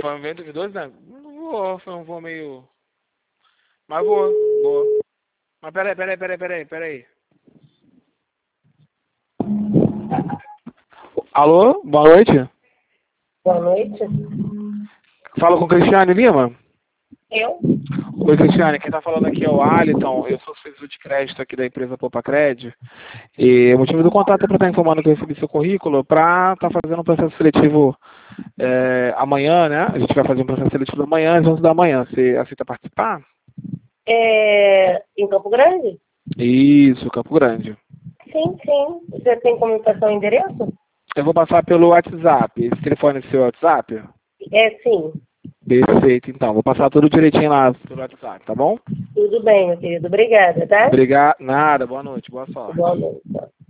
Foi um bem duvidoso, né? Não vou, foi um voo meio... Mas vou. Mas peraí. Alô, boa noite. Boa noite. Fala com Cristiane Lima. Eu? Oi, Cristiane, quem tá falando aqui é o Aliton. Eu sou supervisor de crédito aqui da empresa Popacred. E o motivo do contato é para estar informando que eu recebi seu currículo para estar fazendo um processo seletivo amanhã, né? A gente vai fazer um processo seletivo amanhã, às 11 da manhã. Você aceita participar? Em Campo Grande? Isso, Campo Grande. Sim. Você tem como passar o endereço? Eu vou passar pelo WhatsApp. Esse telefone é seu WhatsApp? Sim. Perfeito, então. Vou passar tudo direitinho lá pelo WhatsApp, tá bom? Tudo bem, meu querido. Obrigada, tá? Obrigado. Nada, boa noite, boa sorte. Boa noite.